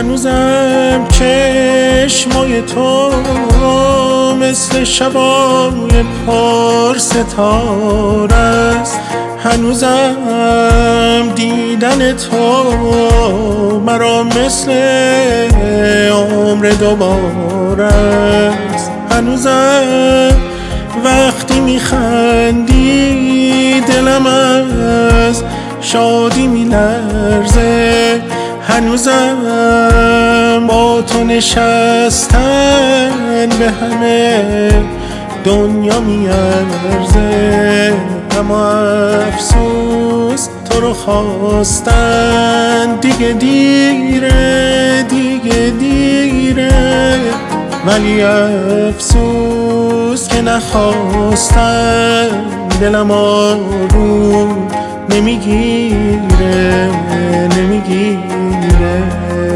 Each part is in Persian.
هنوزم چشمای تو مثل شبای پر ستاره است. هنوزم دیدن تو مرا مثل عمر دوباره است. هنوزم وقتی میخندی دلم از شادی میلرزه. هنوزم با تو نشستن به همه دنیا میارزه. اما افسوس تو رو خواستن دیگه دیره، دیگه دیره. ولی افسوس که نخواستن دلم آروم نمیگیره، نمیگیره.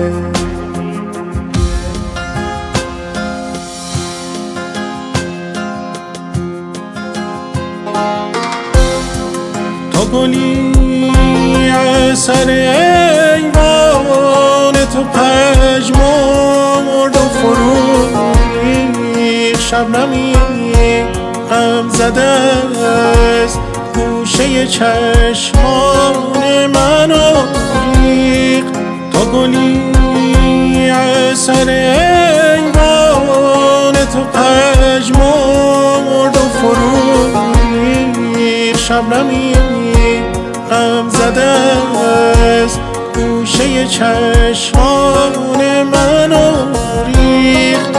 تا گلی اثر ایوان تو پژمرد و فرو ریخت. شبنمی غم زده است گوشه چشمان منو ریخت. تا گلی اثر ایوان تو پژمرد و فرو ریخت. شبنمی غم زده است گوشه چشمان منو ریخت.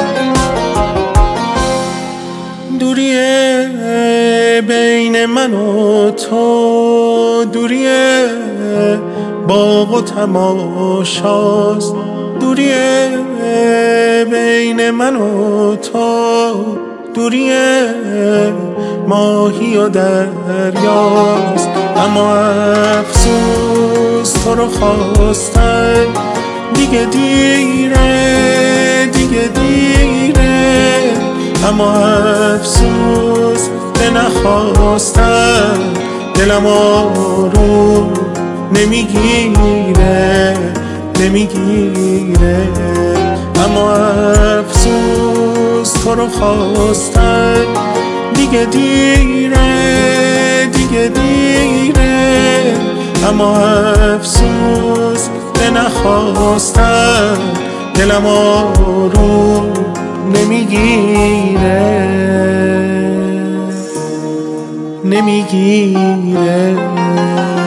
دوریه بین من و تو، دوریه باغ و تماشاست. دوریه بین من و تو، دوریه ماهی و دریاست. اما افسوس تو رو خواستن دیگه دیره، دیگه دیره. اما افسوس که نخواستن دلم آروم نمیگیره، نمیگیره. اما افسوس تو رو خواستن دیگه دیره، دیگه دیره. اما افسوس که نخواستن دلم آروم نمیگیره، نمیگیره.